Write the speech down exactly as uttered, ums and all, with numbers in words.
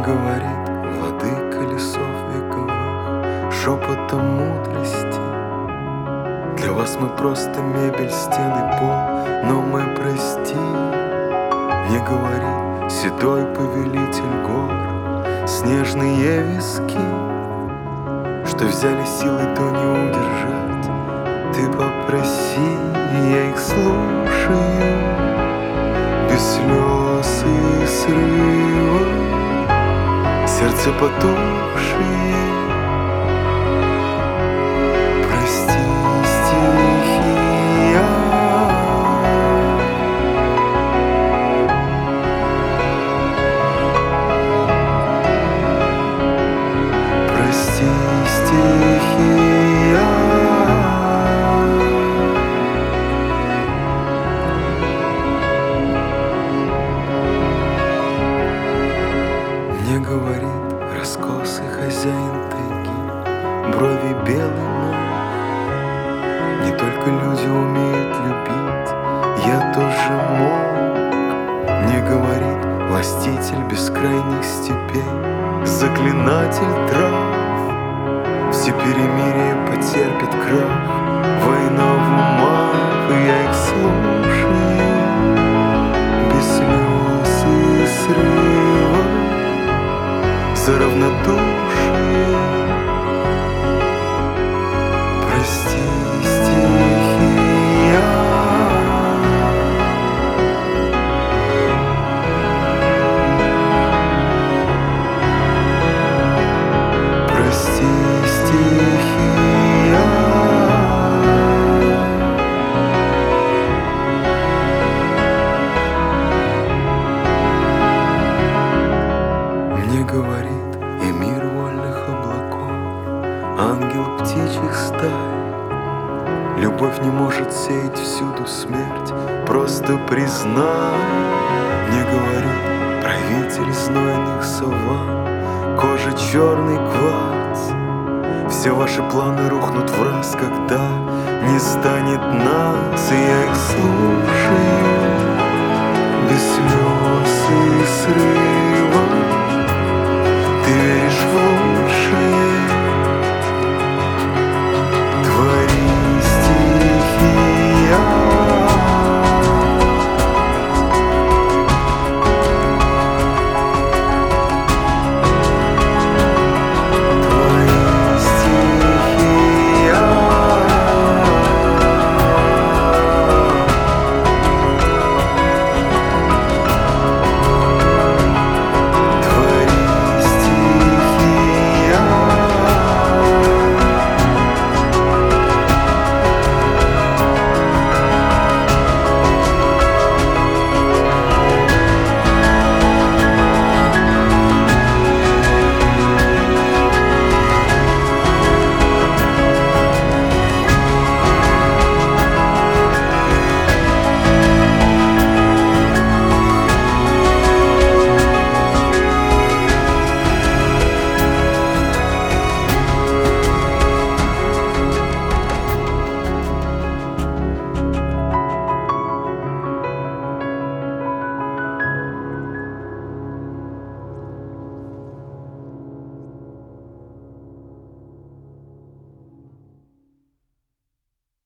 говорит владыка лесов вековых шепотом мудрости: для вас мы просто мебель, стены, пол, но мы прости. Мне говорит седой повелитель гор, снежные виски, что взяли силы, то не удержать. Ты попроси, я их слушаю, без слез и срыва, сердце потухшее. Прости, стихия. Прости, стихия. Мне говорит раскосый хозяин тайги, брови белый мох. Не только люди умеют любить, я тоже мог. Мне говорит властитель бескрайних степей, заклинатель трав. Все перемирия потерпят крах, война в умах, и я их слушаю, без слез и срыва, за равнодушие. Прости, стихия. Прости, стихия. Мне говорит эмир вольных облаков, ангел птичьих стай: любовь не может сеять всюду смерть, просто признай. Мне говорит правитель знойных саван, кожа черный кварц: все ваши планы рухнут в раз, когда не станет нас. И я их слушаю, без слез и срыва. Ты веришь в луч,